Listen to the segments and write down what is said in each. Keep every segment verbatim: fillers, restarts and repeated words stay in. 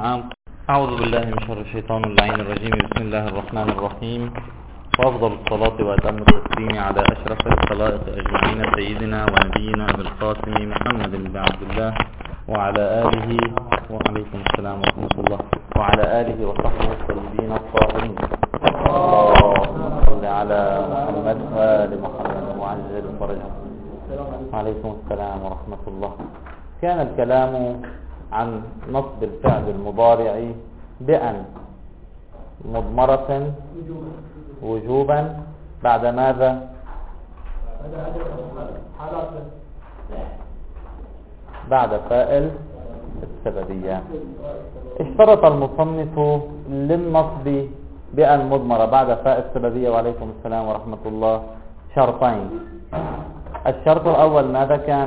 عام. أعوذ بالله من شر الشيطان اللعين الرجيم. بسم الله الرحمن الرحيم، وأفضل الصلاة وأتم التسليم على أشرف الخلائق أجمعين سيدنا ونبينا أبي القاسم محمد بن عبد الله وعلى آله وعليكم السلام ورحمة الله وعلى آله وصحبه الطيبين الطاهرين. اللهم صل على محمد وآل محمد وعجل فرجه. وعليكم السلام ورحمة الله. كان الكلام عن نصب الفعل المضارع بأن مضمرة وجوبا بعد ماذا؟ بعد فاعل السببية. اشترط المصنف للنصب بأن مضمرة بعد فاء السببية وعليكم السلام ورحمة الله شرطين. الشرط الأول ماذا كان؟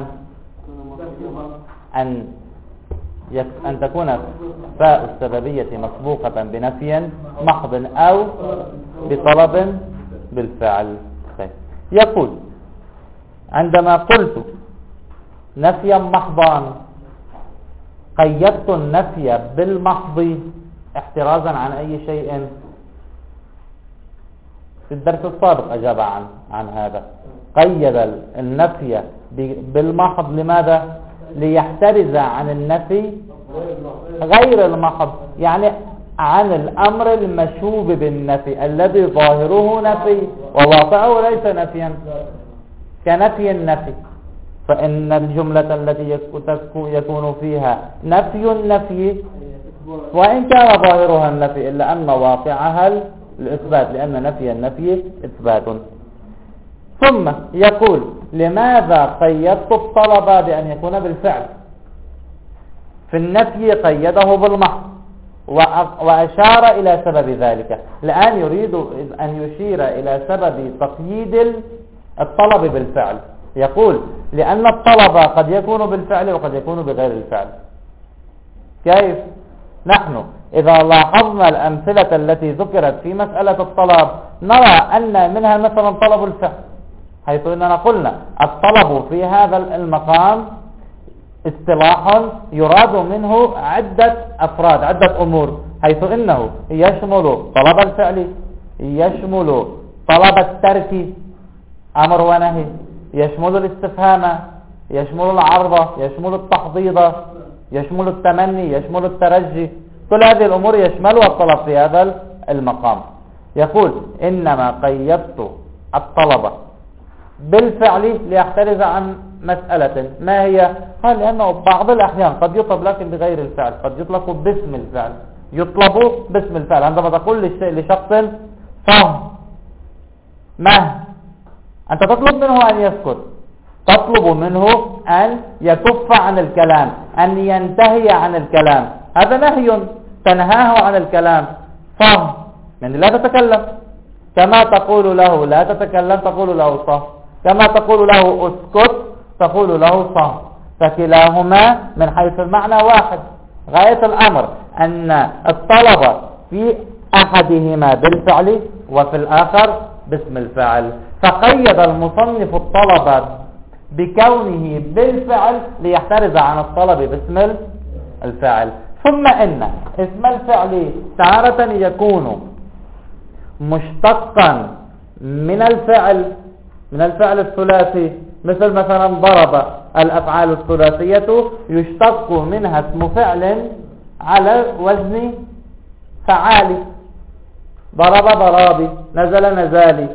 أن أن تكون فاء السببية مسبوقة بنفي محض أو بطلب بالفعل. يقول عندما قلت نفيا محضا قيدت النفي بالمحض احترازا عن أي شيء؟ في الدرس السابق أجاب عن, عن هذا. قيد النفي بالمحض لماذا؟ ليحترز عن النفي غير المحض، يعني عن الأمر المشوب بالنفي الذي ظاهره نفي وواقعه ليس نفيا، كنفي النفي. فإن الجملة التي يكون فيها نفي النفي وإن كان ظاهرها النفي إلا أن واقعها الإثبات، لأن نفي النفي إثبات. ثم يقول لماذا قيدت الطلب بأن يكون بالفعل؟ في النفي قيده بالمحض وأشار إلى سبب ذلك. الآن يريد أن يشير إلى سبب تقييد الطلب بالفعل. يقول لأن الطلب قد يكون بالفعل وقد يكون بغير الفعل. كيف؟ نحن إذا لاحظنا الأمثلة التي ذكرت في مسألة الطلب نرى أن منها مثلا طلب الفعل، حيث أننا قلنا الطلب في هذا المقام اصطلاح يراد منه عدة أفراد، عدة أمور، حيث إنه يشمل طلب الفعل، يشمل طلب الترك أمر ونهي، يشمل الاستفهام، يشمل العرض، يشمل التحضيض، يشمل التمني، يشمل الترجي. كل هذه الأمور يشملها الطلب في هذا المقام. يقول إنما قيدت الطلب بالفعل ليحترز عن مسألة ما هي؟ قال لأنه بعض الأحيان قد يطلب لكن بغير الفعل، قد يطلق باسم الفعل، يطلب باسم الفعل. عندما تقول للشيء لشخص فهم مه، أنت تطلب منه أن يسكت، تطلب منه أن يكف عن الكلام، أن ينتهي عن الكلام. هذا نهي تنهاه عن الكلام. فهم يعني لا تتكلم، كما تقول له لا تتكلم تقول له صه، كما تقول له اسكت تقول له صه، فكلاهما من حيث المعنى واحد. غاية الأمر أن الطلب في أحدهما بالفعل وفي الآخر باسم الفعل. فقيد المصنف الطلب بكونه بالفعل ليحترز عن الطلب باسم الفعل. ثم إن اسم الفعل تارة يكون مشتقا من الفعل، من الفعل الثلاثي، مثل مثلا ضرب. الأفعال الثلاثية يشتق منها اسم فعل على وزن فعالي، ضرب ضرابي، نزل نزالي.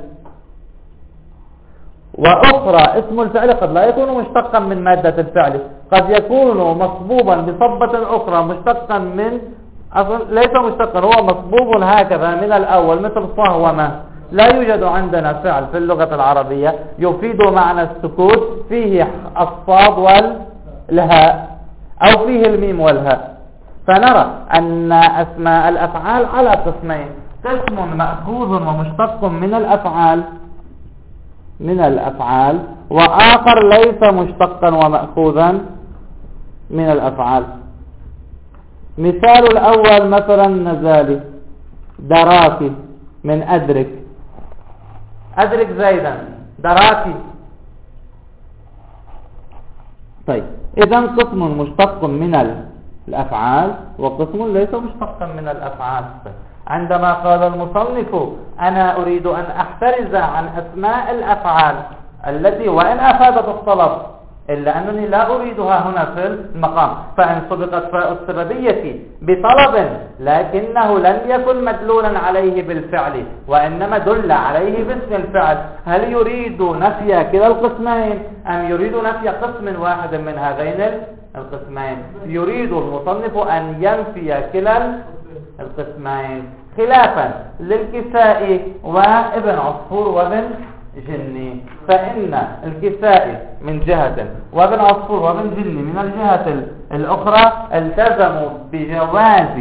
وأخرى اسم الفعل قد لا يكون مشتقا من مادة الفعل، قد يكون مصبوبا بصبة أخرى مشتقا من أصلا ليس مشتقا، هو مصبوب هكذا من الأول، مثل صهومة. لا يوجد عندنا فعل في اللغة العربية يفيد معنى السكوت فيه الصاد والهاء أو فيه الميم والهاء. فنرى أن أسماء الأفعال على قسمين: قسم مأخوذ ومشتق من الأفعال من الأفعال وآخر ليس مشتقا ومأخوذا من الأفعال. مثال الأول مثلا نزالي، دراكي من أدرك، أدرك زيدا، دراكي. طيب إذن قسم مشتق من الأفعال وقسم ليس مشتقا من الأفعال. عندما قال المصنف أنا أريد أن أحترز عن أسماء الأفعال التي وإن أفادت الطلب إلا أنني لا أريدها هنا في المقام، فإن سبقت فاء السببية بطلب لكنه لم يكن مدلولا عليه بالفعل وإنما دل عليه باسم الفعل، هل يريد نفي كلا القسمين أم يريد نفي قسم واحد من هذين القسمين؟ يريد المصنف أن ينفي كلا القسمين، خلافا للكسائي وابن عصفور وابن جني. فإن الكسائي من جهة وابن عصفور وابن جني من الجهة الأخرى التزموا بجواز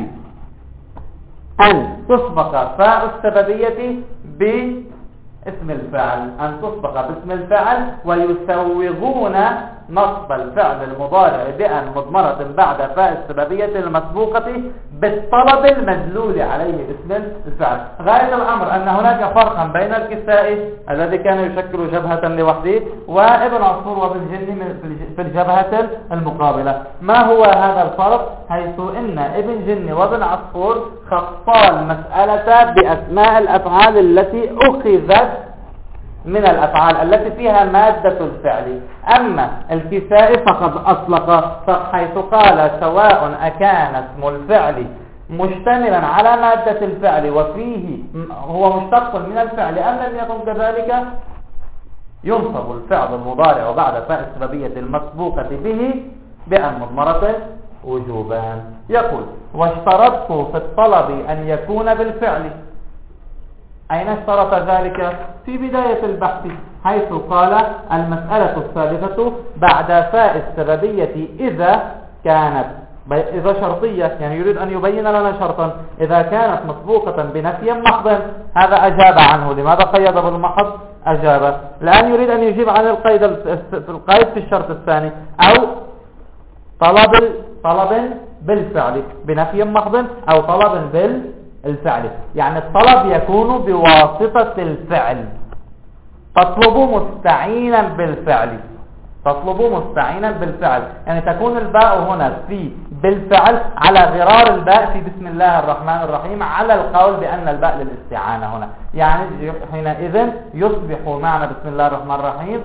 أن تسبق فاء السببية باسم الفعل، أن تسبق باسم الفعل، ويسوغون نصب الفعل المضارع بأن مضمرة بعد فاء السببية المسبوقة بالطلب المدلول عليه باسم الفعل. غاية الأمر أن هناك فرقا بين الكسائي الذي كان يشكل جبهة لوحده وابن عصفور وابن جني في الجبهة المقابلة. ما هو هذا الفرق؟ حيث إن ابن جني وابن عصفور خصا المسألة بأسماء الأفعال التي أخذت من الأفعال التي فيها مادة الفعل، أما الكسائي فقد أطلق حيث قال سواء أكان اسم الفعل مشتملا على مادة الفعل وفيه هو مشتق من الفعل أم لم يكن كذلك، ينصب الفعل المضارع بعد فاء السببية المسبوقة به بأن مضمرة وجوبا. يقول واشترطت في الطلب أن يكون بالفعل. أين اشترط ذلك؟ في بداية البحث حيث قال المسألة الثالثة بعد فاء السببية إذا كانت إذا شرطية، يعني يريد أن يبين لنا شرطا إذا كانت مسبوقة بنفي محض. هذا أجاب عنه. لماذا قيد بالمحض؟ أجاب الآن يريد أن يجيب عن القيد القيد في الشرط الثاني أو طلب طلب بالفعل بنفي محض أو طلب بال الفعل، يعني الطلب يكون بواسطة الفعل. تطلب مستعينا بالفعل، تطلب مستعينا بالفعل، يعني تكون الباء هنا في بالفعل على غرار الباء في بسم الله الرحمن الرحيم على القول بأن الباء للاستعانة هنا، يعني حينئذ يصبح معنى بسم الله الرحمن الرحيم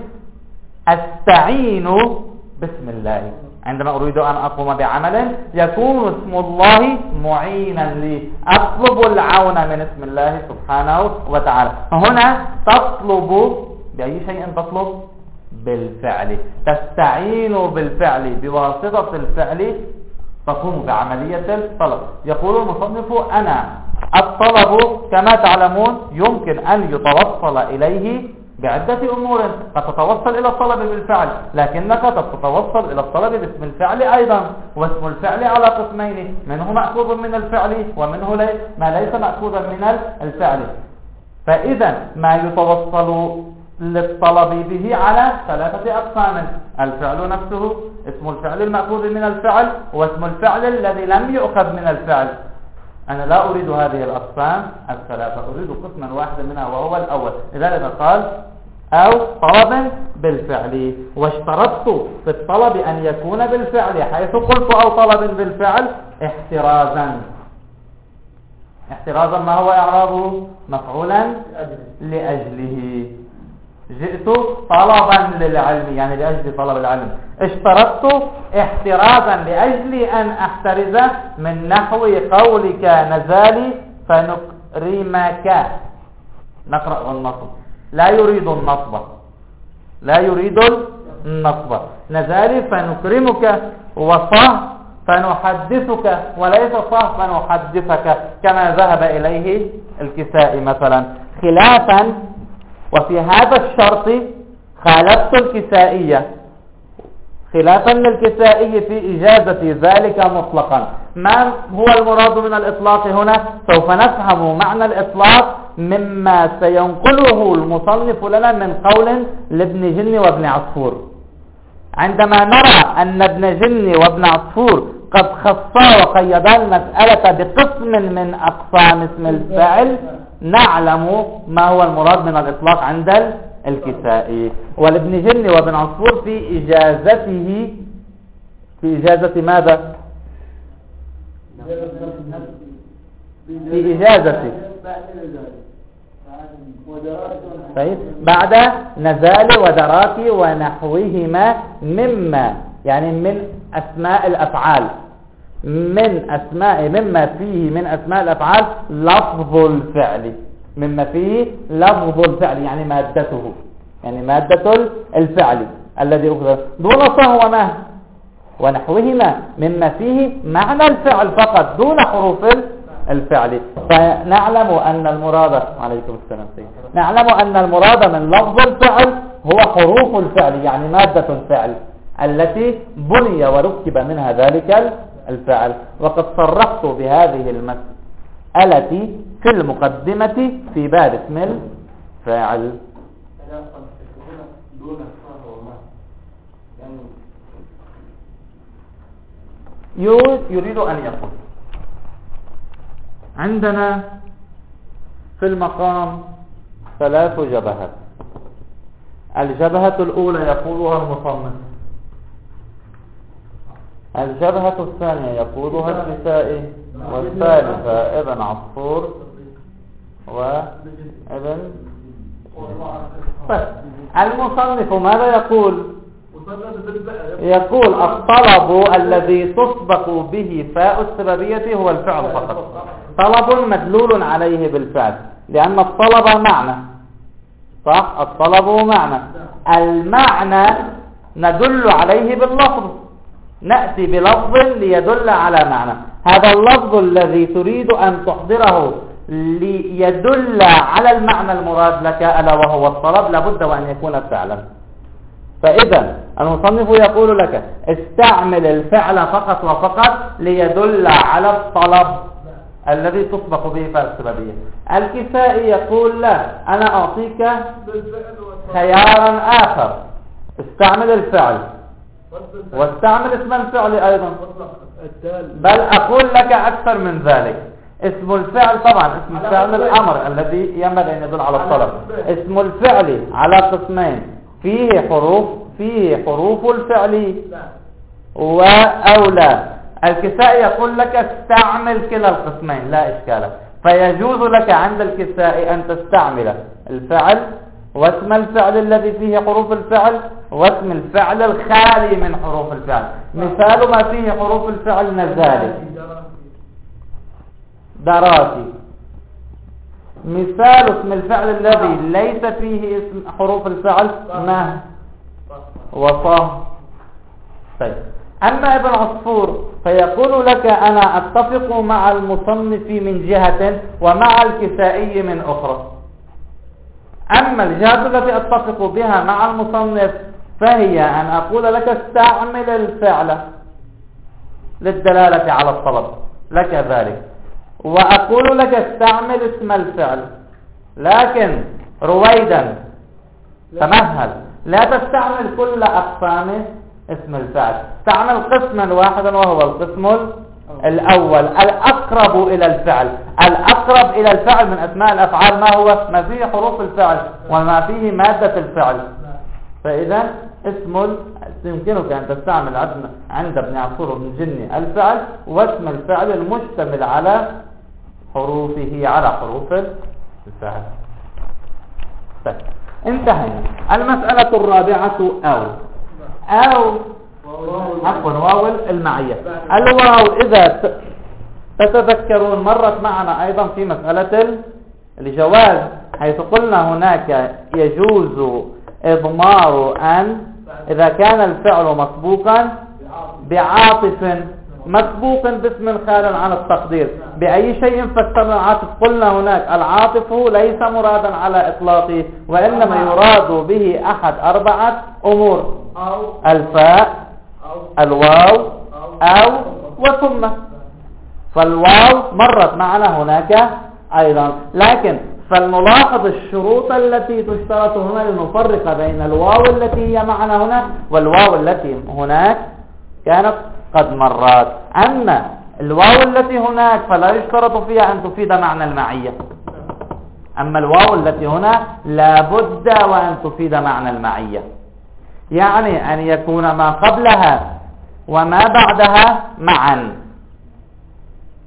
أستعين بسم الله. عندما أريد أن أقوم بعمل يكون اسم الله معينا لي، أطلب العون من اسم الله سبحانه وتعالى. هنا تطلب بأي شيء؟ تطلب بالفعل، تستعين بالفعل بواسطة الفعل تقوم بعملية الطلب. يقول المصنف أنا الطلب كما تعلمون يمكن أن يتوصل إليه بعدة أمور، قد تتوصل إلى الطلب بالفعل لكنك قد تتوصل إلى الطلب باسم الفعل أيضا، واسم الفعل على قسمين، منه مأخوذ من الفعل ومنه لي ما ليس مأخوذا من الفعل. فإذا ما يتوصل للطلب به على ثلاثة أقسام: الفعل نفسه، اسم الفعل المأخوذ من الفعل، واسم الفعل الذي لم يؤخذ من الفعل. أنا لا أريد هذه الأقسام الثلاثة، أريد قسما واحدا منها وهو الأول. لذلك قال أو طلب بالفعل. واشترطت في الطلب أن يكون بالفعل حيث قلت أو طلب بالفعل احترازا. احترازا ما هو إعرابه؟ مفعولا لأجله. جئت طلبا للعلم، يعني لأجل طلب العلم. اشترطت احترازا لأجل أن أحترز من نحو قولك نزالي فنكرمك. نقرأ النصب، لا يريد النصب، لا يريد النصب. نزالي فنكرمك، وصه فنحدثك، وليس صه فنحدثك كما ذهب إليه الكسائي مثلا. خلافا وفي هذا الشرط خالفت الكسائية، خلافا للكسائي في إجازة ذلك مطلقا. ما هو المراد من الإطلاق هنا؟ سوف نفهم معنى الإطلاق مما سينقله المصنف لنا من قول لابن جني وابن عصفور. عندما نرى أن ابن جني وابن عصفور قد خصا وقيدا المسألة بقسم من أقسام اسم الفاعل نعلم ما هو المراد من الإطلاق عند الكسائي. والابن جني وابن عصفور في إجازته في إجازة ماذا؟ في إجازتي. طيب بعد نزال ودراكي ونحوهما مما يعني من أسماء الأفعال من أسماء مما فيه من أسماء الأفعال لفظ الفعل مما فيه لفظ الفعل يعني مادته يعني مادة الفعل الذي أخذ دون صهو وما ونحوهما مما فيه معنى الفعل فقط دون حروف الفعل. فنعلم أن المراد عليكم السلام نعلم أن المراد من لفظ الفعل هو حروف الفعل يعني مادة الفعل التي بني وركب منها ذلك الفعل. وقد صرحت بهذه المسألة في المقدمة في باب اسم الفاعل. يريد أن يقول عندنا في المقام ثلاث جبهات. الجبهة الأولى يقولها المصنف، الجبهة الثانية يقولها الكسائي، والثالثة ابن عصفور وابن طيب. المصنف ماذا يقول؟ يقول الطلب الذي تسبق به فاء السببية هو الفعل فقط، طلب مدلول عليه بالفعل لأن الطلب معنى صح؟ الطلب معنى، المعنى ندل عليه باللفظ، نأتي بلفظ ليدل على معنى. هذا اللفظ الذي تريد أن تحضره ليدل على المعنى المراد لك ألا وهو الطلب لابد وأن يكون فعلا. فإذا المصنف يقول لك استعمل الفعل فقط وفقط ليدل على الطلب الذي تسبق به فاء السببية. الكسائي يقول لا، أنا أعطيك خيارا آخر، استعمل الفعل واستعمل اسم الفعل أيضا، بل أقول لك أكثر من ذلك. اسم الفعل طبعا اسم الفعل الأمر الذي ينبغي أن يدل على الطلب. اسم الفعل على قسمين، فيه حروف فيه حروف الفعل وأولى. الكسائي يقول لك استعمل كلا القسمين لا إشكال، فيجوز لك عند الكسائي أن تستعمل الفعل واسم الفعل الذي فيه حروف الفعل واسم الفعل الخالي من حروف الفعل. مثال ما فيه حروف الفعل نزالي دراسي. مثال اسم الفعل الذي ليس فيه اسم حروف الفعل ما وصاه. طيب أما ابن عصفور فيقول لك أنا أتفق مع المصنف من جهة ومع الكسائي من أخرى. أما الجهة التي أتفق بها مع المصنف فهي أن أقول لك استعمل الفعل للدلالة على الطلب لك ذلك، وأقول لك استعمل اسم الفعل، لكن رويدا تمهل لا تستعمل كل أقسام اسم الفعل، استعمل قسما واحدا وهو القسم الأول الأقرب إلى الفعل. الأقرب إلى الفعل من أسماء الأفعال ما هو؟ ما فيه حروف الفعل وما فيه مادة الفعل. فإذا اسم يمكنك أن تستعمل عند ابن عصفور بن جني الفعل واسم الفعل المشتمل على حروفه على حروف الفعل. طيب انتهينا. المسألة الرابعة أو أو عفوا واو المعية. الواو إذا تتذكرون مرت معنا أيضا في مسألة الجواز، حيث قلنا هناك يجوز إضمار أن إذا كان الفعل مسبوقا بعاطف مسبوق باسم خال عن التقدير. بأي شيء فسرنا العاطف؟ قلنا هناك العاطف ليس مرادا على إطلاقه، وإنما يراد به أحد أربعة أمور: الفاء، الواو، أو وثم. فالواو مرت معنا هناك أيضا، لكن فلنلاحظ الشروط التي تشترط هنا لنفرق بين الواو التي هي معنا هنا والواو التي هناك كانت قد مرات. أما الواو التي هناك فلا يشترط فيها أن تفيد معنى المعية، أما الواو التي هنا لابد وأن تفيد معنى المعية، يعني أن يكون ما قبلها وما بعدها معا.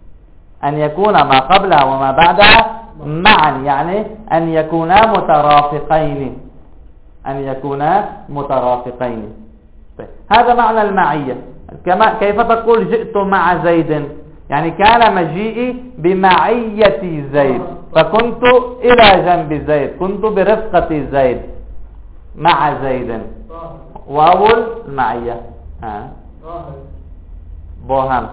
أن يكون ما قبلها وما بعدها معا، يعني أن يكونا مترافقين، أن يكونا مترافقين. هذا معنى المعية. كما كيف تقول جئت مع زيد؟ يعني كان مجيئي بمعية زيد، فكنت إلى جنب زيد، كنت برفقة زيد مع زيد. واو المعية ها بوهم.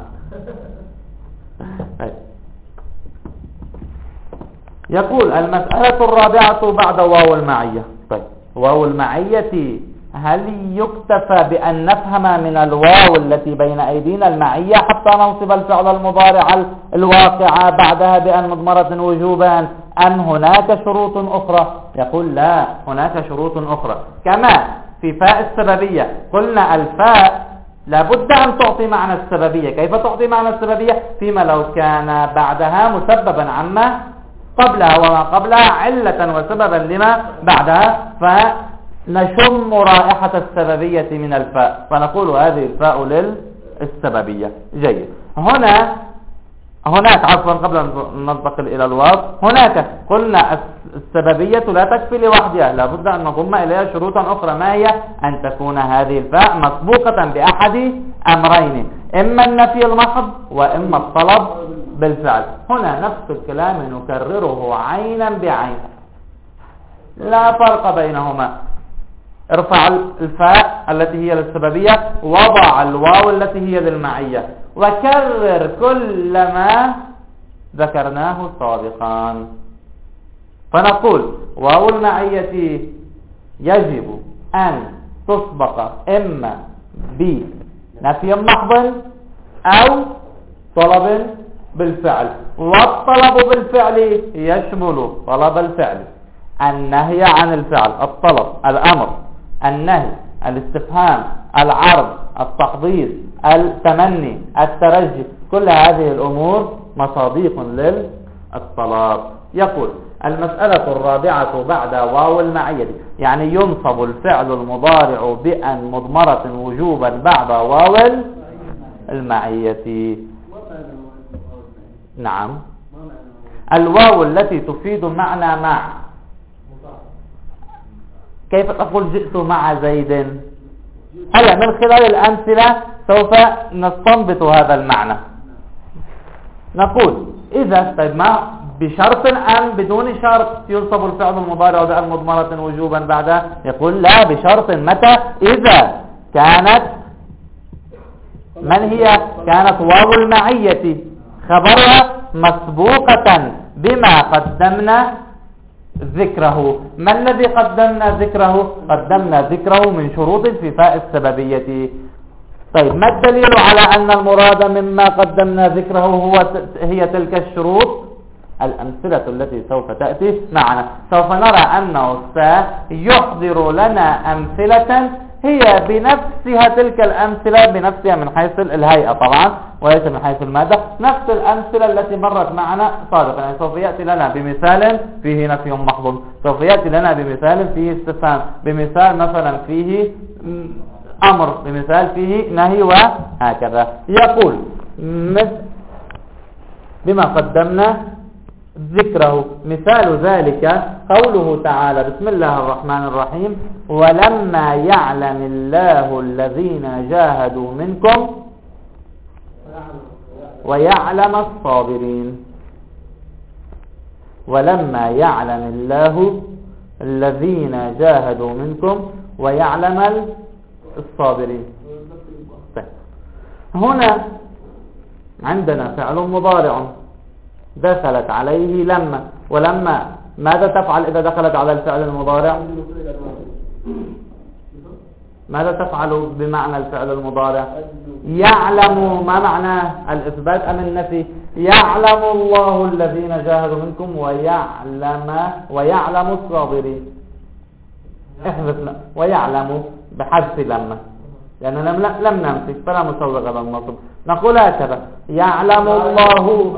يقول المسألة الرابعة بعد واو المعية. طيب واو المعية هل يكتفى بأن نفهم من الواو التي بين أيدينا المعية حتى ننصب الفعل المضارع الواقع بعدها بأن مضمرة وجوبا، أم هناك شروط أخرى؟ يقول لا، هناك شروط أخرى. كما في فاء السببية قلنا الفاء لابد أن تعطي معنى السببية. كيف تعطي معنى السببية؟ فيما لو كان بعدها مسببا عما قبلها وما قبلها علة وسببا لما بعدها، فنشم رائحة السببية من الفاء، فنقول هذه الفاء للسببية. جيد. هنا هناك عفوا قبل أن ننتقل إلى الواو، هناك قلنا السببية لا تكفي لوحدها، لابد أن نضم إليها شروطا أخرى. ما هي؟ أن تكون هذه الفاء مسبوقة بأحد أمرين، إما النفي المحض وإما الطلب بالفعل. هنا نفس الكلام نكرره عينا بعين، لا فرق بينهما. ارفع الفاء التي هي للسببية، وضع الواو التي هي للمعية، وكرر كل ما ذكرناه سابقا. فنقول واو المعية يجب أن تسبق إما بنفي محض أو طلب بالفعل، والطلب بالفعل يشمل طلب الفعل، النهي عن الفعل، الطلب، الأمر، النهي، الاستفهام، العرض، التحضيض، التمني، الترجي، كل هذه الأمور مصادق للطلب. يقول المسألة الرابعة بعد واو المعية، يعني ينصب الفعل المضارع بأن مضمرة وجوبا بعد واو المعية. نعم، الواو التي تفيد معنى مع. كيف تقول جئت مع زيد؟ هلا من خلال الأمثلة سوف نستنبط هذا المعنى. نقول إذا طيب ما بشرط أم بدون شرط ينصب الفعل المضارع بأن مضمرة وجوبا بعدها؟ يقول لا، بشرط. متى؟ إذا كانت من هي؟ كانت واو المعية خبرها مسبوقة بما قدمنا ذكره. ما الذي قدمنا ذكره؟ قدمنا ذكره من شروط في فاء السببية. طيب ما الدليل على أن المراد مما قدمنا ذكره هو هي تلك الشروط؟ الأمثلة التي سوف تأتي معنا. سوف نرى أنه سيحضر لنا أمثلة هي بنفسها تلك الأمثلة، بنفسها من حيث الهيئة طبعا وليس من حيث المادة، نفس الأمثلة التي مرت معنا سابقا. يعني سوف يأتي لنا بمثال فيه نفي محض، سوف يأتي لنا بمثال فيه استفهام، بمثال مثلا فيه أمر، بمثال فيه نهي، وهكذا. يقول بما قدمنا ذكره. مثال ذلك قوله تعالى بسم الله الرحمن الرحيم: ولما يعلم الله الذين جاهدوا منكم ويعلم الصابرين. ولما يعلم الله الذين جاهدوا منكم ويعلم الصابرين. هنا عندنا فعل مضارع دخلت عليه لما، ولما ماذا تفعل إذا دخلت على الفعل المضارع؟ ماذا تفعل بمعنى الفعل المضارع؟ يعلم. ما معناه؟ الإثبات أم النفي؟ يعلم الله الذين جاهدوا منكم ويعلم ويعلم الصابرين. احذف لا ويعلم بحذف لما، لأننا لم لم ننفي فلا مسوغ للنصب. نقول هكذا: يعلم الله،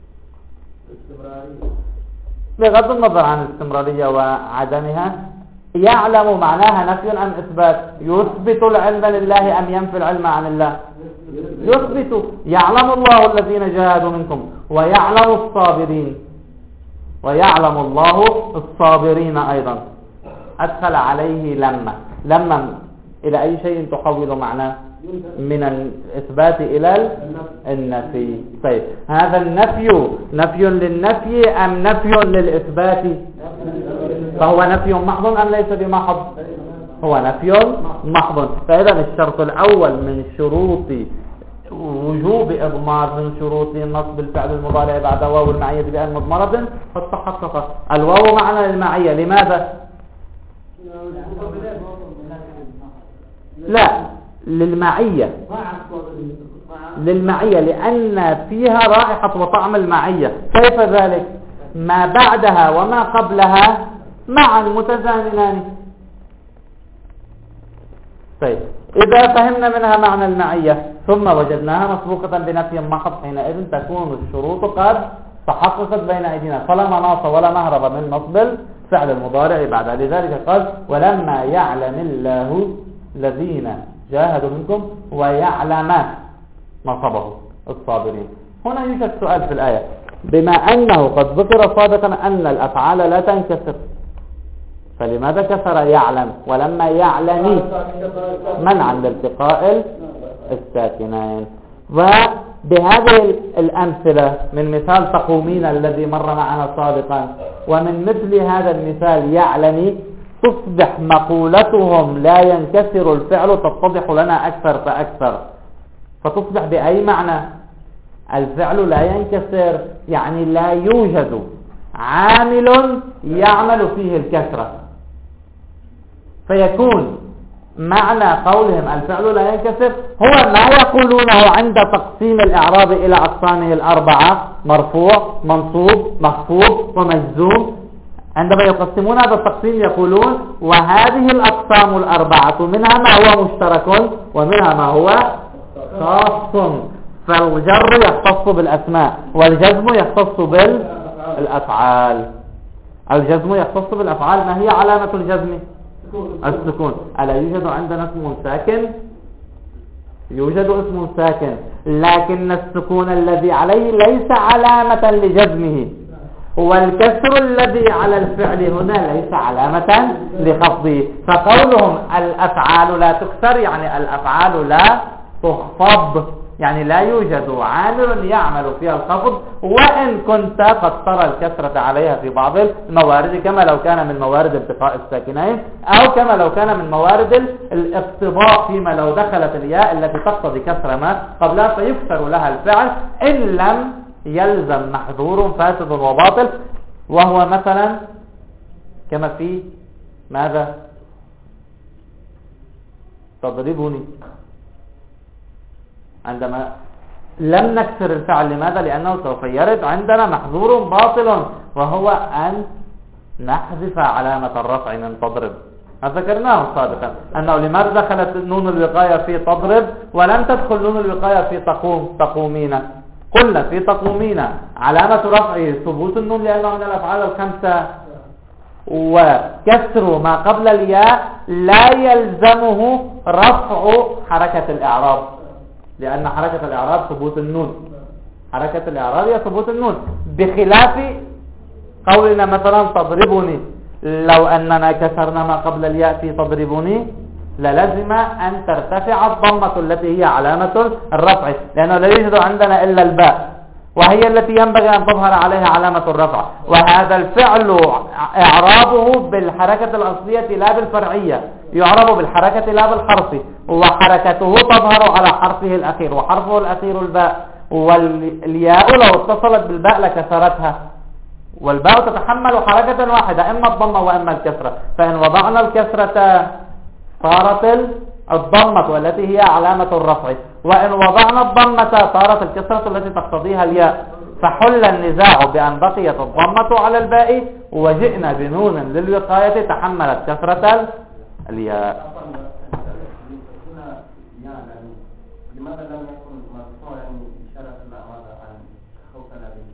بغض النظر عن الاستمرارية وعدمها، يعلم معناها نفي أم إثبات؟ يثبت العلم لله أم ينفي العلم عن الله؟ يثبت. يعلم الله الذين جاهدوا منكم ويعلم الصابرين، ويعلم الله الصابرين أيضا. أدخل عليه لما. لما إلى أي شيء تحول معناه؟ من الإثبات إلى النفي. طيب هذا النفي نفي للنفي أم نفي للإثبات؟ فهو نفي محض أم ليس بمحض؟ هو نفي محض. فإذا الشرط الأول من شروط وجوب إضمار، من شروط نصب الفعل المضارع بعد واو المعية بأن مضمرة قد تحقق. الواو معنى للمعية. لماذا؟ لا، للمعية. للمعية لأن فيها رائحة وطعم المعية. كيف ذلك؟ ما بعدها وما قبلها معا متزامنان. طيب إذا فهمنا منها معنى المعية ثم وجدناها مسبوقة بنفي محض، حينئذ تكون الشروط قد تحققت بين أيدينا، فلا مناص ولا مهرب من نصب الفعل المضارع بعد. لذلك قال ولما يعلم الله الذين جاهدوا منكم ويعلم نصبه الصابرين. هنا يوجد سؤال في الآية، بما أنه قد ذكر سابقا أن الأفعال لا تنكسر، فلماذا كسر يعلم ولما يعلم منعا لالتقاء الساكنين؟ وبهذه الأمثلة من مثال تقومين الذي مر معنا سابقا ومن مثل هذا المثال يعلم تصبح مقولتهم لا ينكسر الفعل تتضح لنا أكثر فأكثر. فتصبح بأي معنى؟ الفعل لا ينكسر يعني لا يوجد عامل يعمل فيه الكسرة، فيكون معنى قولهم الفعل لا ينكسر هو ما يقولونه عند تقسيم الإعراب إلى أقسامه الأربعة: مرفوع، منصوب، مخفوض ومجزوم. عندما يقسمون هذا التقسيم يقولون وهذه الأقسام الأربعة منها ما هو مشترك ومنها ما هو خاص. فالجر يختص بالأسماء والجزم يختص بالأفعال. الجزم يختص بالأفعال. ما هي علامة الجزم؟ السكون. ألا يوجد عندنا اسم ساكن؟ يوجد اسم ساكن، لكن السكون الذي عليه ليس علامة لجزمه، والكسر الذي على الفعل هنا ليس علامة لخفضه. فقولهم الأفعال لا تكسر يعني الأفعال لا تخفض، يعني لا يوجد عامل يعمل فيها الخفض، وإن كنت قد ترى الكسرة عليها في بعض الموارد كما لو كان من موارد التقاء الساكنين أو كما لو كان من موارد الاقتضاء فيما لو دخلت الياء التي تقتضي كسر ما قبلها فيكسر لها الفعل إن لم يلزم محذور فاسد وباطل، وهو مثلا كما في ماذا؟ تضربني. عندما لم نكسر الفعل، لماذا؟ لأنه سوف يرد عندنا محذور باطل وهو أن نحذف علامة الرفع من تضرب. ذكرناه سابقا أنه لماذا دخلت نون الوقاية في تضرب ولم تدخل نون الوقاية في تقوم تقومين؟ قلنا في تقومين علامة رفعه ثبوت النون لأنه من الأفعال الخمسة، وكسر ما قبل الياء لا يلزمه رفع حركة الإعراب، لأن حركة الإعراب ثبوت النون. حركة الإعراب هي ثبوت النون، بخلاف قولنا مثلا تضربني. لو أننا كسرنا ما قبل الياء في تضربني للزم أن ترتفع الضمة التي هي علامة الرفع، لأنه لا يوجد عندنا إلا الباء وهي التي ينبغي أن تظهر عليها علامة الرفع، وهذا الفعل إعرابه بالحركة الأصلية لا بالفرعية، يعرب بالحركة لا بالحرف، وحركته تظهر على حرفه الأخير وحرفه الأخير الباء، والياء لو اتصلت بالباء لكسرتها، والباء تتحمل حركة واحدة إما الضمة وإما الكسرة، فإن وضعنا الكسرة صارت الضمة والتي هي علامة الرفع، وإن وضعنا الضمة صارت الكسرة التي تقتضيها الياء، فحل النزاع بأن بقيت الضمة على الباء وجئنا بنون للوقاية تحملت كسرة الياء.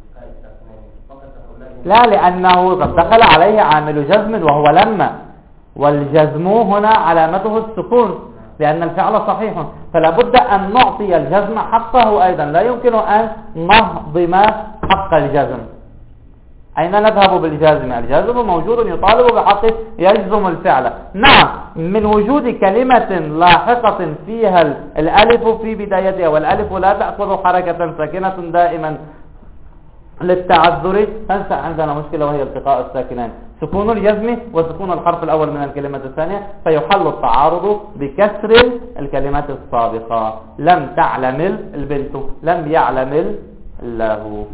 لا، لأنه قد دخل عليه عامل جزم وهو لما، والجزم هنا علامته السكون لأن الفعل صحيح، فلا بد أن نعطي الجزم حقه أيضا، لا يمكن أن نهضم حق الجزم. أين نذهب بالجازم؟ الجازم موجود يطالب بحقه يجزم الفعل. نعم، من وجود كلمة لاحقة فيها الألف في بدايتها، والألف لا تأخذ حركة ساكنة دائما للتعذر، تنسى عندنا مشكلة وهي التقاء الساكنين، سكون الجزم وسكون الحرف الأول من الكلمة الثانية، فيحل التعارض بكسر الكلمات السابقة. لم تعلم البنت، لم يعلم الله.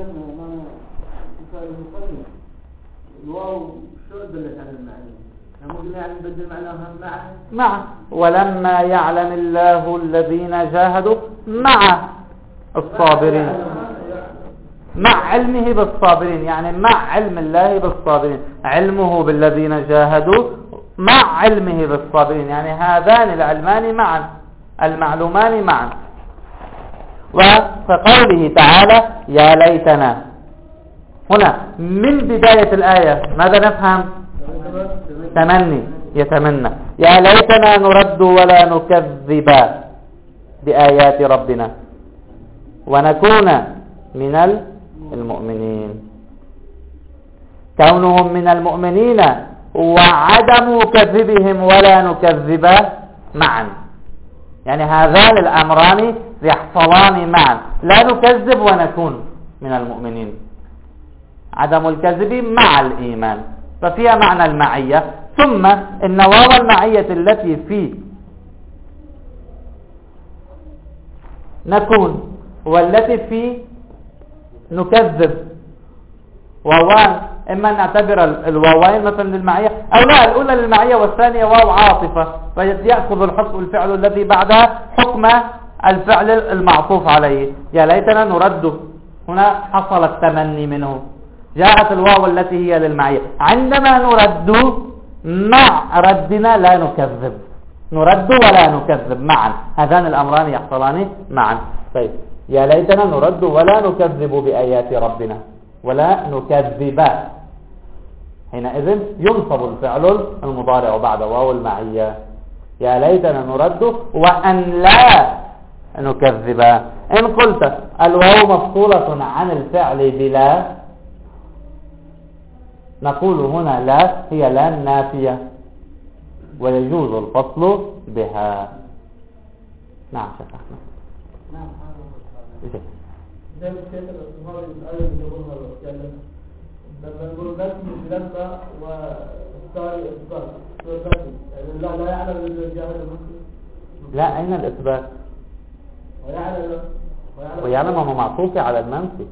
الواو شو دلت على المعنى؟ نقول يعني بدل معناها مع مع ولما يعلم الله الذين جاهدوا مع الصابرين، مع علمه بالصابرين، يعني مع علم الله بالصابرين، علمه بالذين جاهدوا مع علمه بالصابرين، يعني هذان العلمان معا، المعلومان معا. وكقوله تعالى يا ليتنا، هنا من بداية الآية ماذا نفهم؟ تمني، يتمنى، يا ليتنا نرد ولا نكذب بآيات ربنا ونكون من المؤمنين. كونهم من المؤمنين وعدم كذبهم ولا نكذب معا، يعني هذان الأمران يحصلان معا، لا نكذب ونكون من المؤمنين. عدم الكذب مع الإيمان، ففيها معنى المعية. ثم إن واو المعية التي في نكون والتي في نكذب واوان، إما أن نعتبر الواوين مثلا للمعية أو لا، الأولى للمعية والثانية واو عاطفة، فيأخذ الحكم الفعل الذي بعدها حكم الفعل المعطوف عليه. يا ليتنا نرد، هنا حصل التمني منه، جاءت الواو التي هي للمعية. عندما نرد مع ردنا لا نكذب، نرد ولا نكذب معا، هذان الأمران يحصلان معا. طيب يا ليتنا نرد ولا نكذب بآيات ربنا ولا نكذب، حينئذ ينصب الفعل المضارع بعد واو المعية. يا ليتنا نرد وأن لا نكذب. إن قلت الواو مفصولة عن الفعل بلا، نقول هنا لا هي لا نافية ويجوز الفصل بها. نعم شيخ أحمد. نعم إيه؟ زي ما كانت الأصحاب الآية اللي يقولها يعني لما نقول نسمي لما والثاني إثبات، يعني لا لا يعلم الجاهل المسلم. لا، أين الإثبات؟ ويعلم ويعلم هو معطوف على المنفي.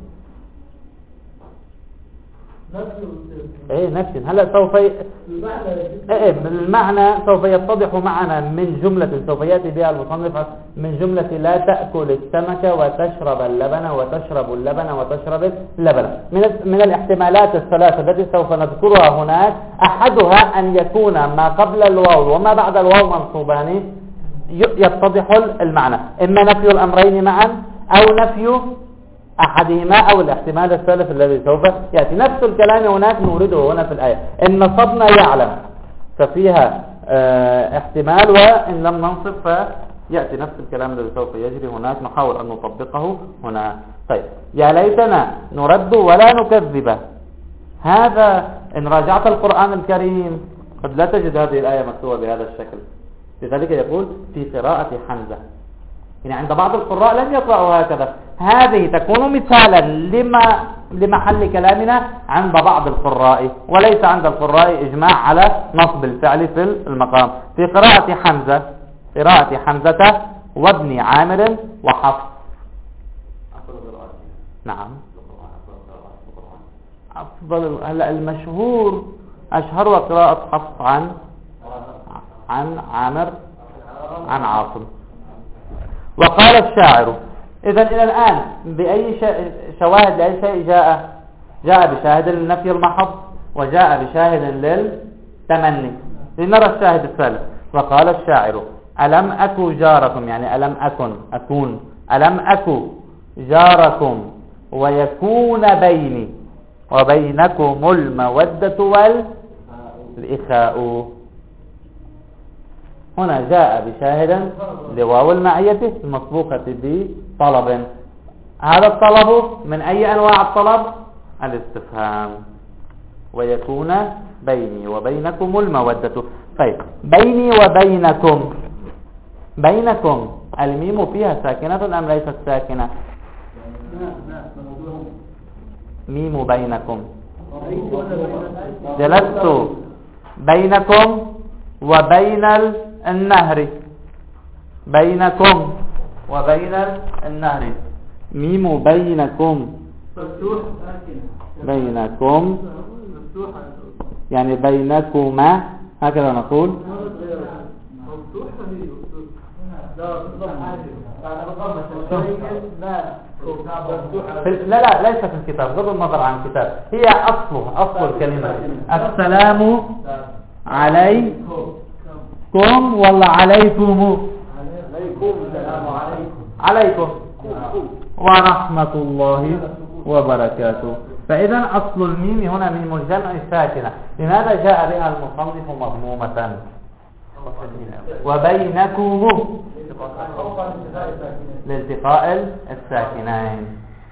ايه نفس هلا سوف ي... ايه المعنى سوف يتضح معنا من جملة سوف يأتي بها المصنف، من جملة لا تأكل السمك وتشرب اللبن وتشرب اللبن وتشرب اللبن. من من الاحتمالات الثلاثة التي سوف نذكرها هناك، احدها ان يكون ما قبل الواو وما بعد الواو منصوبان، يتضح المعنى، اما نفي الامرين معا او نفي أحدهما أو الاحتمال الثالث الذي سوف يأتي. نفس الكلام هناك نورده هنا في الآية، إن نصبنا يعلم ففيها اه احتمال، وإن لم ننصب فيأتي نفس الكلام الذي سوف يجري هناك، نحاول أن نطبقه هنا. طيب يا ليتنا نرد ولا نكذب، هذا إن راجعت القرآن الكريم قد لا تجد هذه الآية مكتوبة بهذا الشكل، لذلك يقول في قراءة حمزة، يعني عند بعض القراء لم يقرأوا هكذا. هذه تكون مثالا لما لمحل كلامنا عند بعض القراء، وليس عند القراء إجماع على نصب الفعل في المقام. في قراءة حمزة، قراءة حمزة وابن عامر وحفص. نعم أفضل المشهور أشهر قراءة حفص عن عن عامر عن عاصم. وقال الشاعر، إذن إلى الآن بأي شواهد لأي شيء جاء؟ جاء بشاهد للنفي المحض وجاء بشاهد للتمني. لنرى الشاهد الثالث. وقال الشاعر ألم أكو جاركم، يعني ألم أكن أكون ألم أكو جاركم ويكون بيني وبينكم المودة والإخاء. هنا جاء بشاهد لواو المعية المسبوقة بطلب. هذا الطلب من أي أنواع الطلب؟ الاستفهام. ويكون بيني وبينكم المودة. طيب بيني وبينكم، بينكم الميم فيها ساكنة أم ليست ساكنة؟ ميم بينكم، جلست بينكم وبين النهر، بينكم وبين النهر، ميم بينكم بينكم يعني بينكما، هكذا نقول. لا لا ليس في الكتاب، بغض النظر عن الكتاب، هي أصله أصل الكلمة. السلام عليكم ولا عليكم؟ عليكم ورحمة الله وبركاته. فإذا أصل الميم هنا ميم الجمع ساكنة. لماذا جاء بها المصنف مضمومة؟ وبينكم لالتقاء الساكنين.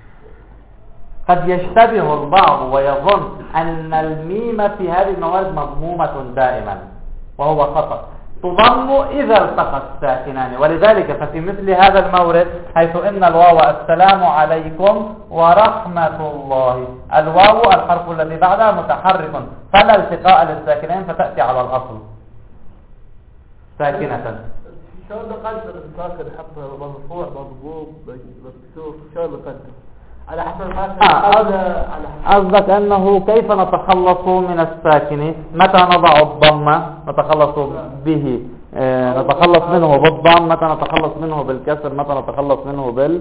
قد يشتبه البعض ويظن أن الميم في هذه الموارد مضمومة دائما، وهو خطأ. تضم إذا التقى الساكنان، ولذلك ففي مثل هذا المورد حيث إن الواو السلام عليكم ورحمة الله، الواو الحرف الذي بعدها متحرك فلا التقاء للساكنين فتأتي على الأصل ساكنة. شلون نقدر الساكن حتى مرفوع مضبوط مكسور؟ شلون نقدر على حسب ما قصدك أنه كيف نتخلص من الساكن؟ متى نضع الضمة نتخلص به، آه نتخلص منه بالضم، متى نتخلص منه بالكسر، متى نتخلص منه بال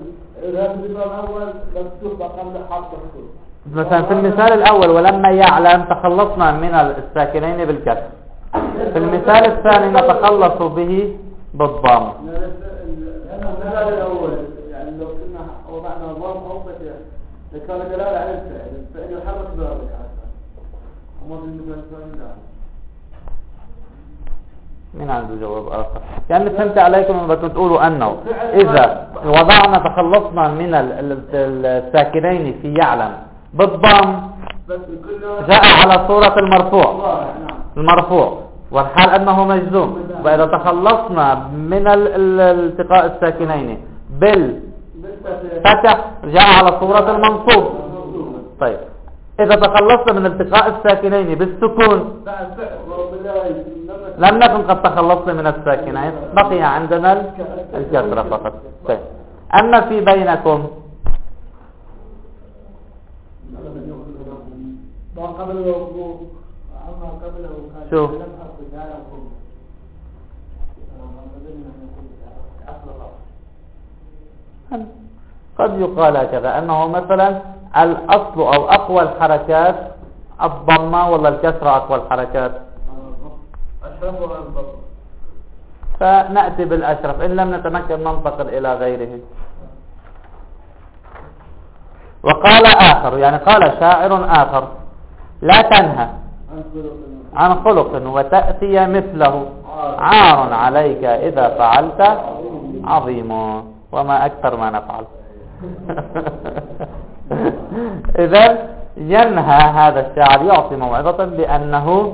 مثلا في المثال الأول ولما يعلم تخلصنا من الساكنين بالكسر، في المثال الثاني نتخلص به بالضم. المثال الأول يعني لو كنا وضعنا ضم أو فتح لكان دلالة على الفعل، الفعل يحرك بذلك حتى أما في المثال الثاني لا. مين عنده جواب آخر؟ يعني فهمت عليكم لما تقولوا أنه إذا وضعنا تخلصنا من الساكنين في يعلم بالضم جاء على صورة المرفوع المرفوع والحال أنه مجزوم، وإذا تخلصنا من الالتقاء الساكنين بالفتح جاء على صورة المنصوب. طيب إذا تخلصنا من التقاء الساكنين بالسكون لم نكن قد تخلصنا من الساكنين، بقي عندنا الكسرة فقط. طيب أما في بينكم شوف قد يقال هكذا أنه مثلا الأصل أو أقوى الحركات الضمة ولا الكسرة أقوى الحركات؟ فنأتي بالأشرف، إن لم نتمكن ننتقل إلى غيره. وقال آخر يعني قال شاعر آخر لا تنهى عن خلق وتأتي مثله، عار عليك إذا فعلت عظيم، وما أكثر ما نفعل. إذا ينهى هذا الشاعر يعطي موعظة بأنه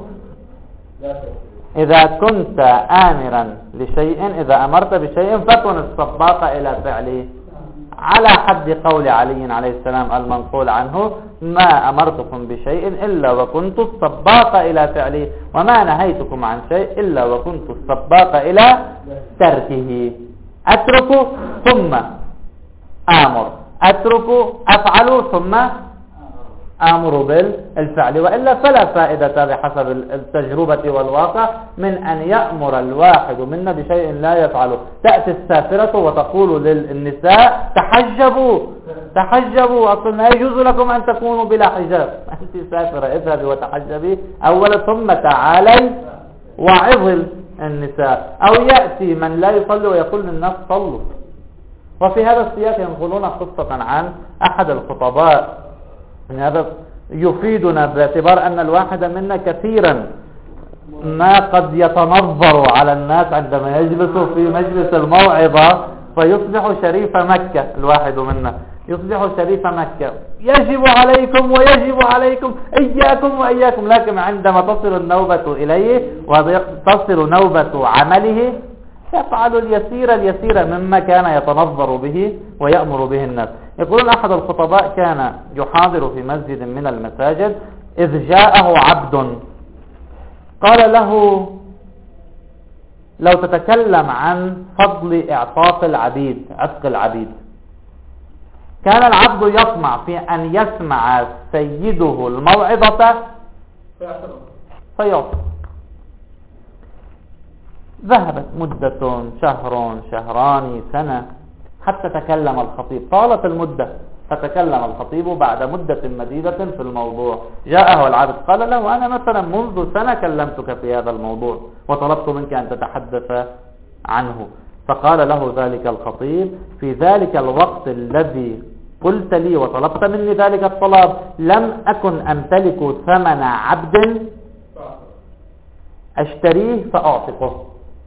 إذا كنت آمرا لشيء، إذا أمرت بشيء فكن السباق إلى فعله، على حد قول علي عليه السلام المنقول عنه: ما أمرتكم بشيء إلا وكنت السباق إلى فعله، وما نهيتكم عن شيء إلا وكنت السباق إلى تركه. أترك ثم آمر، أترك أفعل ثم آمر بالفعل، وإلا فلا فائدة بحسب التجربة والواقع من أن يأمر الواحد منا بشيء لا يفعله. تأتي السافرة وتقول للنساء: تحجبوا تحجبوا، أصلا لا يجوز لكم أن تكونوا بلا حجاب، أنت سافرة اذهبي وتحجبي أولا ثم تعالي وعظل النساء. أو يأتي من لا يصلي ويقول للناس صلوا. وفي هذا السياق ينقلون قصة عن أحد الخطباء، يعني هذا يفيدنا باعتبار أن الواحد منا كثيرا ما قد يتنظر على الناس عندما يجلسوا في مجلس الموعظة فيصبح شريف مكة. الواحد منا يصبح شريف مكة، يجب عليكم ويجب عليكم إياكم وإياكم، لكن عندما تصل النوبة إليه وتصل نوبة عمله يفعل اليسير اليسير مما كان يتنظر به ويأمر به الناس. يقولون أحد الخطباء كان يحاضر في مسجد من المساجد إذ جاءه عبد قال له: لو تتكلم عن فضل إعطاق العبيد، عتق العبيد. كان العبد يطمع في أن يسمع سيده الموعظة فيعطي. ذهبت مدة، شهر، شهران، سنة، حتى تكلم الخطيب. طالت المدة فتكلم الخطيب بعد مدة مديدة في الموضوع. جاءه العبد قال له: أنا مثلا منذ سنة كلمتك في هذا الموضوع وطلبت منك أن تتحدث عنه. فقال له ذلك الخطيب: في ذلك الوقت الذي قلت لي وطلبت مني ذلك الطلب لم أكن أمتلك ثمن عبد أشتريه فأعتقه،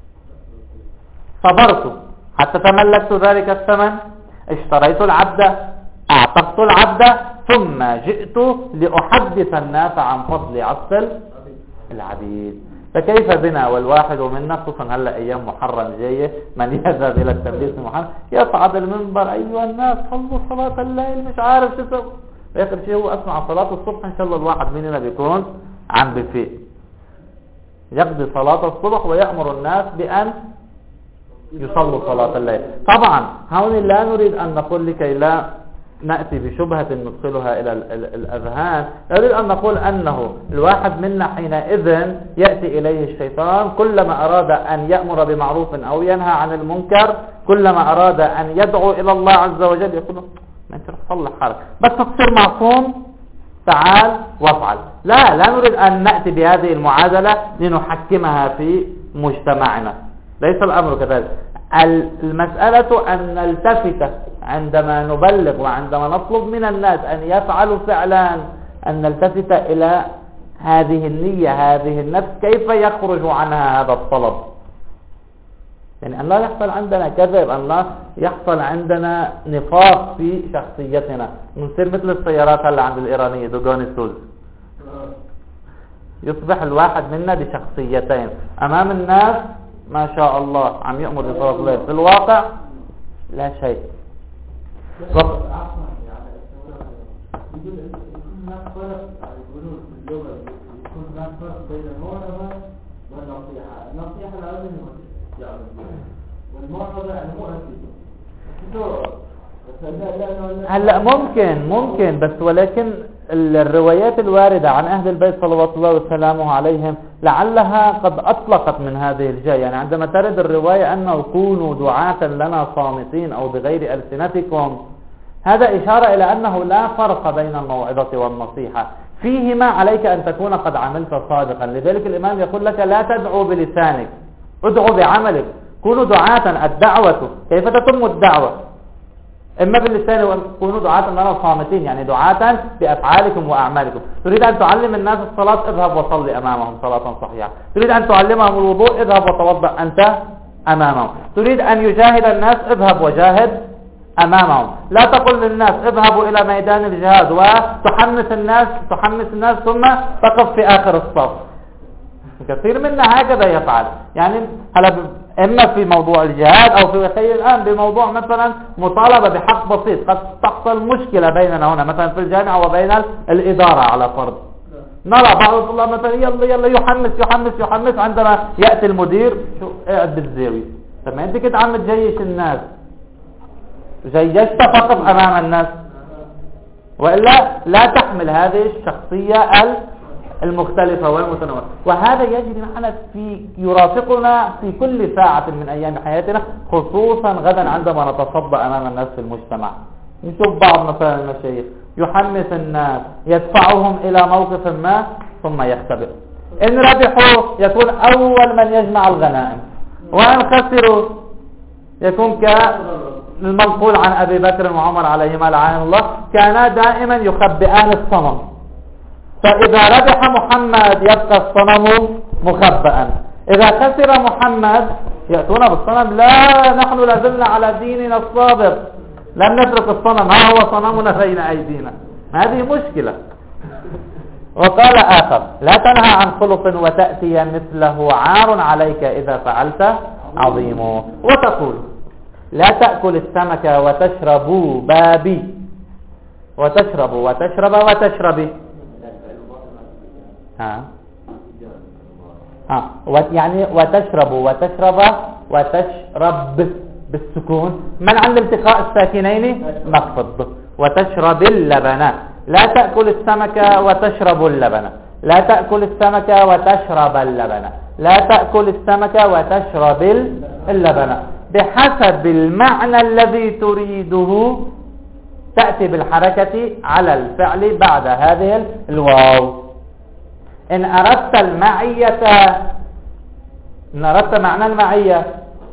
صبرت حتى تملكت ذلك الثمن، اشتريت العبد، أعتقت العبد، ثم جئت لأحدث الناس عن فضل عتق العبيد. فكيف بنا والواحد منا، خصوصا هلا ايام محرم جايه، من يذهب الى التمديد في محرم يصعد المنبر: ايها الناس صلوا صلاه الليل، مش عارف شو سوي. اخر شيء هو اسمع صلاه الصبح، ان شاء الله الواحد مننا بيكون عم بفيق يقضي صلاه الصبح ويأمر الناس بان يصلوا صلاه الليل. طبعا هون لا نريد ان نقول لكي لا نأتي بشبهة ندخلها إلى الأذهان، نريد أن نقول أنه الواحد منا حينئذ يأتي إليه الشيطان كلما أراد أن يأمر بمعروف أو ينهى عن المنكر، كلما أراد أن يدعو إلى الله عز وجل يقول: ما أنت رح تصلح حالك، بس تصير معصوم تعال وافعل. لا لا نريد أن نأتي بهذه المعادلة لنحكمها في مجتمعنا، ليس الأمر كذلك. المسألة أن نلتفت عندما نبلغ وعندما نطلب من الناس أن يفعلوا فعلا، أن نلتفت إلى هذه النية، هذه النفس، كيف يخرج عنها هذا الطلب. يعني أن لا يحصل عندنا كذب، أن لا يحصل عندنا نفاق في شخصيتنا، نصير مثل السيارات هلا عند الإيرانية دوغوني سوز، يصبح الواحد منا بشخصيتين. أمام الناس ما شاء الله عم يأمر بصلاة الليل، في الواقع لا شيء. يقول هناك فرق، يقولون في اللغة يكون هناك فرق بين الموعظة والنصيحة. النصيحة العلم والموعظة يعني مؤثرة. هلا ممكن ممكن بس ولكن الروايات الواردة عن أهل البيت صلوات الله وسلامه عليهم لعلها قد أطلقت من هذه الجهة. يعني عندما ترد الرواية أنه كونوا دعاة لنا صامتين أو بغير ألسنتكم، هذا إشارة إلى أنه لا فرق بين الموعظة والنصيحة، فيهما عليك أن تكون قد عملت صادقا. لذلك الإمام يقول لك: لا تدعو بلسانك، ادعو بعملك. كونوا دعاة. الدعوة كيف تتم الدعوة؟ إما باللسان، وكونوا دعاة لنا صامتين، يعني دعاة بأفعالكم وأعمالكم. تريد أن تعلم الناس الصلاة، اذهب وصلي أمامهم صلاة صحيحة. تريد أن تعلمهم الوضوء، اذهب وتوضأ أنت أمامهم. تريد أن يجاهد الناس، اذهب وجاهد أمامهم. لا تقل للناس اذهبوا إلى ميدان الجهاد وتحمس الناس تحمس الناس ثم تقف في آخر الصف. كثير منا هكذا يفعل. يعني هلا إما في موضوع الجهاد أو في وسائل الآن بموضوع مثلا مطالبة بحق بسيط، قد تحصل مشكلة بيننا هنا مثلا في الجامعة وبين الإدارة على فرض. نرى بعض الطلاب مثلا يلا يلا يحمس يحمس يحمس، عندما يأتي المدير شو اقعد بالزاوية. طب ما أنت كنت عم تجيش الناس، جيشت فقط أمام الناس، وإلا لا تحمل هذه الشخصية المختلفة والمتنوعة. وهذا يجري معنا في يرافقنا في كل ساعة من أيام حياتنا، خصوصا غدا عندما نتصدى أمام الناس في المجتمع. نشوف بعض مثلا المشايخ يحمس الناس، يدفعهم إلى موقف ما ثم يختبئ. إن ربحوا يكون أول من يجمع الغنائم، وإن خسروا يكون كالمنقول عن أبي بكر وعمر عليهما لعن الله، كانا دائما يخبئان الصنم. فإذا ربح محمد يبقى الصنم مخبئا. إذا خسر محمد يأتون بالصنم، لا نحن لازلنا على ديننا الصابر، لم نترك الصنم، ها هو صنمنا بين أيدينا. هذه مشكلة. وقال آخر: لا تنهى عن خلق وتأتي مثله، عار عليك إذا فعلت عظيم. وتقول: لا تأكل السمك وتشرب بابي، وتشرب وتشرب وتشربي. ها ها يعني وتشرب وتشرب وتشرب بالسكون، من عند التقاء الساكنين مخفض. وتشرب اللبن، لا تأكل السمك وتشرب اللبن، لا تأكل السمك وتشرب اللبن، لا تأكل السمك وتشرب اللبن، بحسب المعنى الذي تريده تأتي بالحركة على الفعل بعد هذه الواو. إن أردت المعية، إن أردت معنى المعية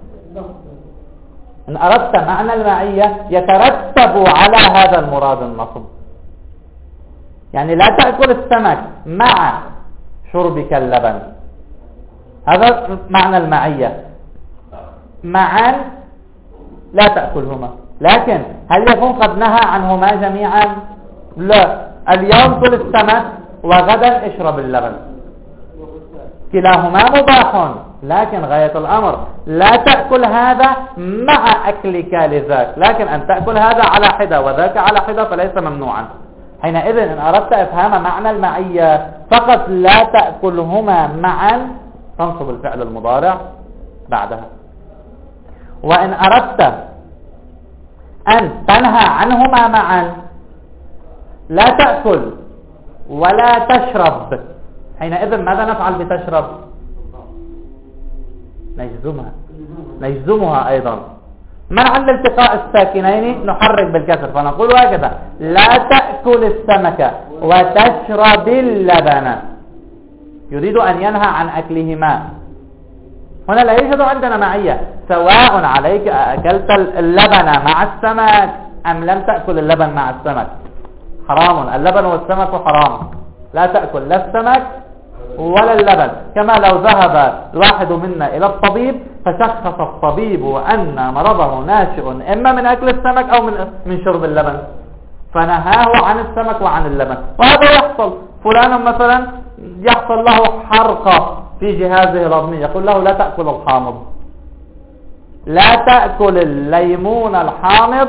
إن أردت معنى المعية يترتب على هذا المراد النصب. يعني لا تأكل السمك مع شربك اللبن، هذا معنى المعية. معا لا تأكلهما، لكن هل يكون قد نهى عنهما جميعا؟ لا. اليوم كل السمك وغدا اشرب اللبن، كلاهما مباح، لكن غاية الأمر لا تأكل هذا مع أكلك لذاك، لكن أن تأكل هذا على حدة وذاك على حدة فليس ممنوعا. حينئذ إن أردت إفهام معنى المعية فقط لا تأكلهما معا تنصب الفعل المضارع بعدها. وإن أردت أن تنهى عنهما معا، لا تأكل ولا تشرب، حينئذ ماذا نفعل بتشرب؟ نجزمها نجزمها أيضا. من عند التقاء الساكنين نحرك بالكسر، فنقول هكذا: لا تأكل السمك وتشرب اللبن، يريد أن ينهى عن أكلهما. هنا لا يوجد عندنا معية، سواء عليك أكلت اللبن مع السمك أم لم تأكل اللبن مع السمك، حرام. اللبن والسمك حرام، لا تأكل لا السمك ولا اللبن. كما لو ذهب الواحد منا إلى الطبيب فشخص الطبيب أن مرضه ناشئ إما من أكل السمك أو من من شرب اللبن، فنهاه عن السمك وعن اللبن. وهذا يحصل، فلان مثلا يحصل له حرقة في جهازه الهضمي، يقول له: لا تأكل الحامض، لا تأكل الليمون الحامض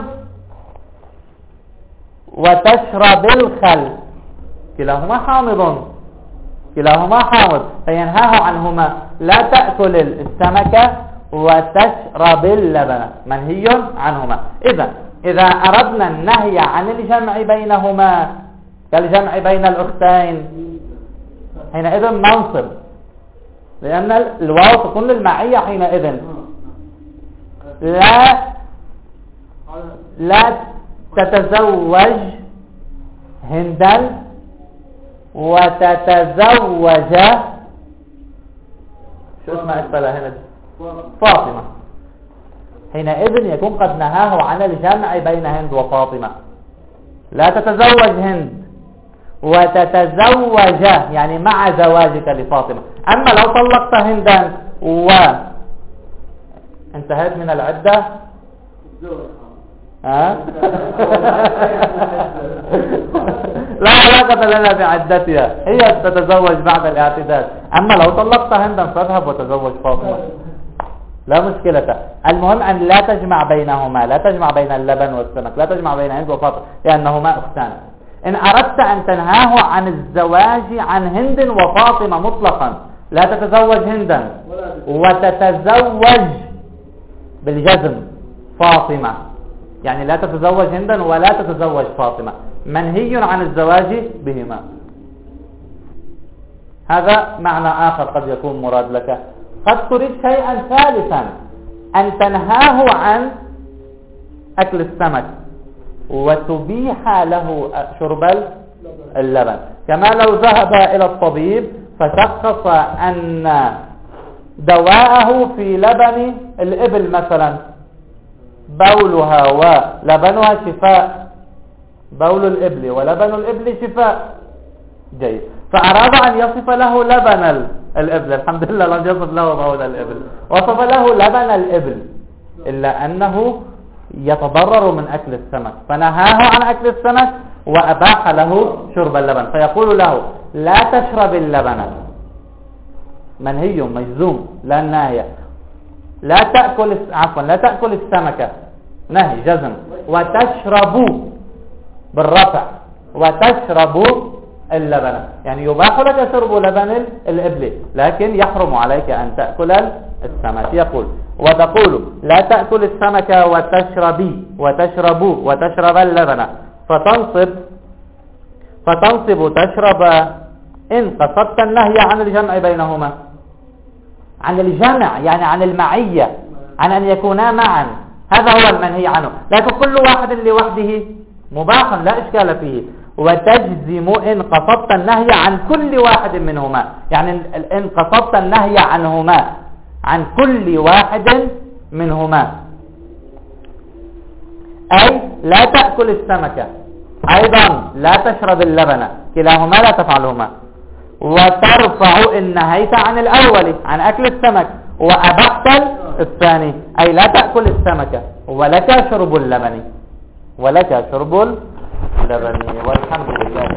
وتشرب الخل، كلاهما حامض كلاهما حامض فينهاه عنهما. لا تأكل السمك وتشرب اللبن، منهي عنهما. إذا إذا أردنا النهي عن الجمع بينهما كالجمع بين الأختين، حينئذ ننصب، لأن الواو تكون للمعية. حينئذ لا لا تتزوج هندا وتتزوج شو اسمها اسفلها هنا فاطمة، حينئذ يكون قد نهاه عن الجمع بين هند وفاطمة. لا تتزوج هند وتتزوج يعني مع زواجك لفاطمة. أما لو طلقت هندا وانتهيت من العدة ها لا علاقة لنا بعدتها، هي تتزوج بعد الاعتداد. أما لو طلقت هندا فاذهب وتزوج فاطمة، لا مشكلة. المهم أن لا تجمع بينهما، لا تجمع بين اللبن والسمك، لا تجمع بين هند وفاطمة لأنهما أختان. إن أردت أن تنهاه عن الزواج عن هند وفاطمة مطلقا، لا تتزوج هندا وتتزوج بالجزم فاطمة، يعني لا تتزوج هندا ولا تتزوج فاطمة، منهي عن الزواج بهما. هذا معنى آخر قد يكون مراد لك. قد تريد شيئا ثالثا، أن تنهاه عن أكل السمك وتبيح له شرب اللبن. كما لو ذهب إلى الطبيب فشخص أن دواءه في لبن الإبل مثلا، بولها ولبنها شفاء، بول الإبل ولبن الإبل شفاء، جيد. فأراد أن يصف له لبن الإبل، الحمد لله لم يصف له بول الإبل، وصف له لبن الإبل، إلا أنه يتضرر من أكل السمك فنهاه عن أكل السمك وأباح له شرب اللبن، فيقول له لا تشرب اللبن، منهي مجزوم لا ناهي، لا تأكل عفوا لا تأكل السمكة نهي جزم، وتشربوا بالرفع وتشربوا اللبن، يعني يباح لك شرب لبن الإبل لكن يحرم عليك أن تأكل السمك. يقول وتقول لا تأكل السمك وتشربي وتشربوا وتشرب اللبن، فتنصب فتنصب تشرب إن قصدت النهي عن الجمع بينهما، عن الجمع يعني عن المعية، عن أن يكونا معا، هذا هو المنهي عنه، لكن كل واحد لوحده مباح لا إشكال فيه. وتجزم إن قصدت النهي عن كل واحد منهما، يعني إن قصدت النهي عنهما عن كل واحد منهما، أي لا تأكل السمكة أيضا لا تشرب اللبن، كلاهما لا تفعلهما. وترفع إن نهيت عن الأول عن أكل السمك وأبحت الثاني، أي لا تأكل السمكة ولك شرب اللبن ولك شرب اللبن. والحمد لله.